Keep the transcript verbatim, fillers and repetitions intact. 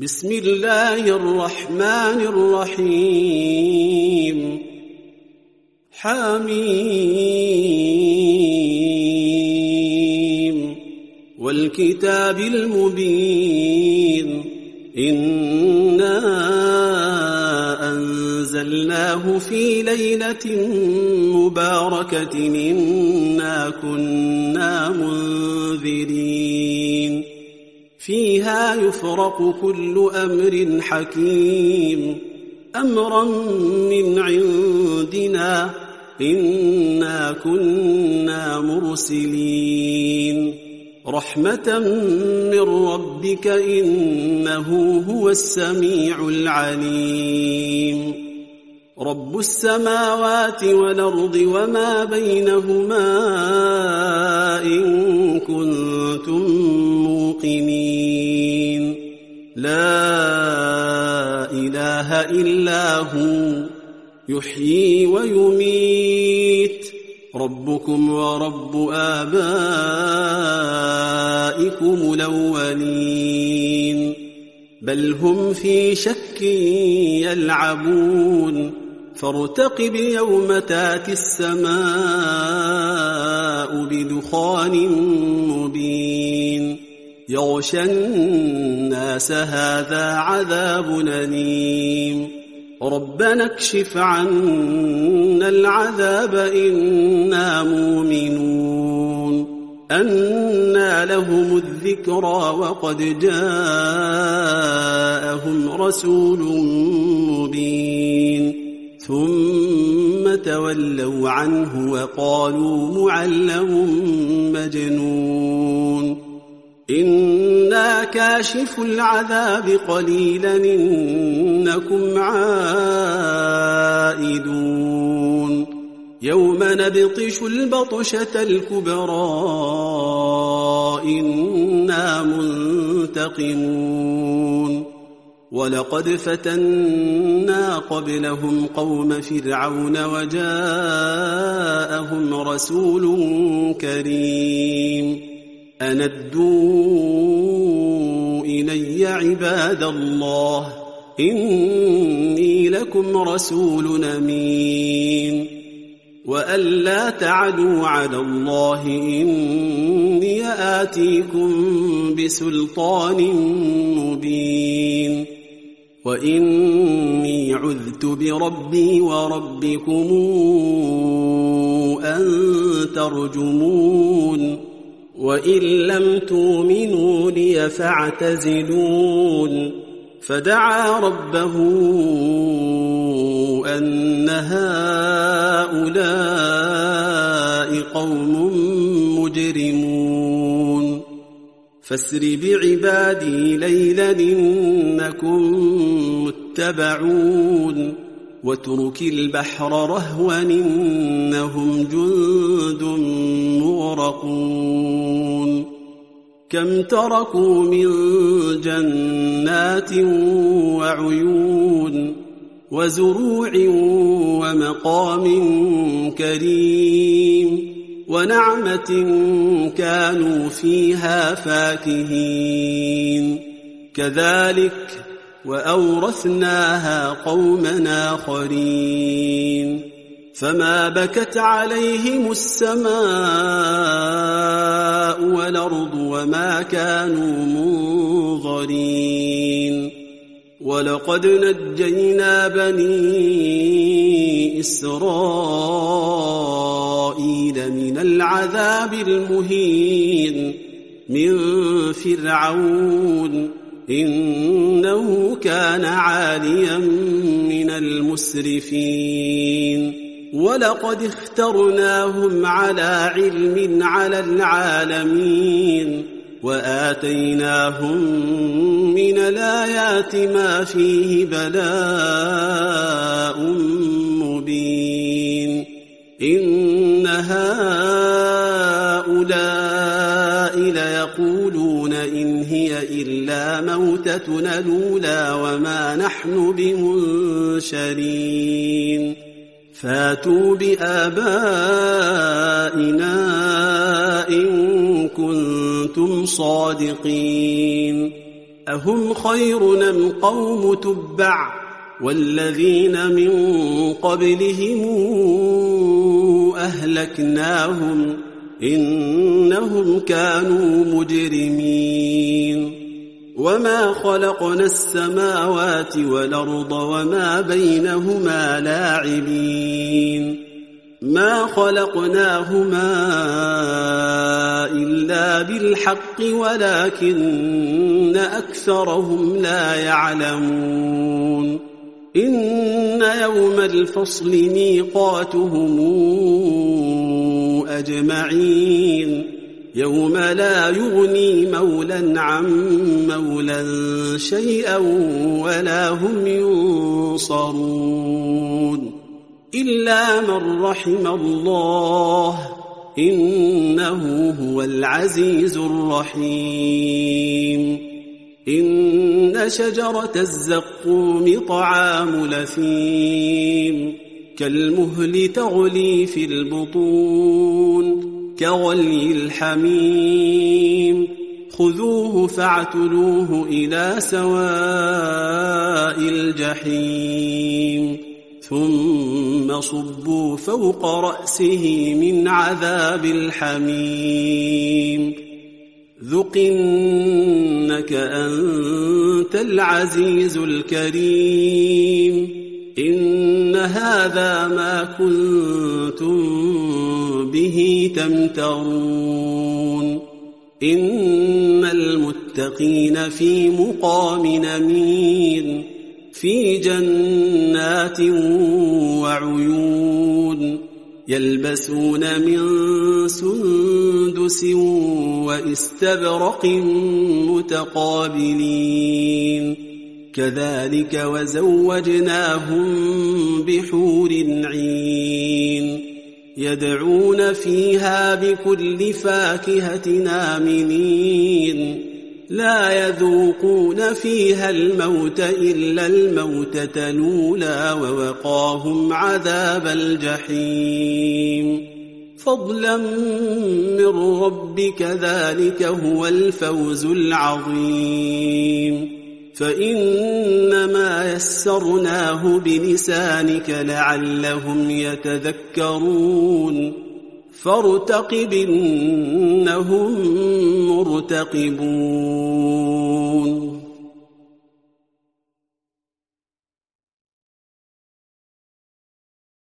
بسم الله الرحمن الرحيم حميم والكتاب المبين إنا أنزلناه في ليلة مباركة إنا كنا منذرين فيها يفرق كل أمر حكيم أمرا من عندنا إنا كنا مرسلين رحمة من ربك إنه هو السميع العليم رب السماوات والأرض وما بينهما إن كنتم موقنين لا إله إلا هو يحيي ويميت ربكم ورب آبائكم الأولين بل هم في شك يلعبون فارتقب يوم تأتي السماء بدخان مبين يغشى الناس هذا عذاب أليم ربنا اكشف عنا العذاب إنا مؤمنون أنى لهم الذكرى وقد جاءهم رسول مبين ثم تولوا عنه وقالوا معلم مجنون إنا كاشف العذاب قليلا إنكم عائدون يوم نبطش البطشة الكبرى إنا منتقمون ولقد فتنا قبلهم قوم فرعون وجاءهم رسول كريم أن ادوا إلي عباد الله إني لكم رسول أمين وأن لا تعدوا على الله إني آتيكم بسلطان مبين وإني عذت بربي وربكم أن ترجمون وإن لم تؤمنوا لي فاعتزلون فدعا ربه أن هؤلاء قوم مجرمون فاسر بعبادي ليلا إنكم متبعون واترك البحر رهوا إنهم جند مغرقون كم تركوا من جنات وعيون وزروع ومقام كريم ونعمة كانوا فيها فاكهين كذلك وأورثناها قوما آخرين فما بكت عليهم السماء والأرض وما كانوا منظرين ولقد نجينا بني إسرائيل من العذاب المهين من فرعون إنه كان عاليا من المسرفين ولقد اخترناهم على علم على العالمين وآتيناهم من الآيات ما فيه بلاء مبين إن هؤلاء ليقولون إن هي إلا موتتنا الأولى وما نحن بمنشرين فاتوا بآبائنا إن كنتم صادقين أهم خير أم قوم تبع والذين من قبلهم أهلكناهم إنهم كانوا مجرمين وما خلقنا السماوات والأرض وما بينهما لاعبين ما خلقناهما إلا بالحق ولكن أكثرهم لا يعلمون إن يوم الفصل ميقاتهم أجمعين يوم لا يغني مولى عن مولى شيئا ولا هم ينصرون إلا من رحم الله إنه هو العزيز الرحيم إن شجرة الزقوم طعام لثيم كالمهل تغلي في البطون كغلي الحميم خذوه فاعتلوه إلى سواء الجحيم ثم صبوا فوق رأسه من عذاب الحميم ذق إنك أنت العزيز الكريم إن هذا ما كنتم به تمترون إن المتقين في مقام أمين في جنات وعيون يلبسون من سندس واستبرق متقابلين كذلك وزوجناهم بحور عين يدعون فيها بكل فاكهة آمنين لا يذوقون فيها الموت إلا الموتة الأولى ووقاهم عذاب الجحيم فضلا من ربك ذلك هو الفوز العظيم فإنما يسرناه بلسانك لعلهم يتذكرون فارتقب إنهم مرتقبون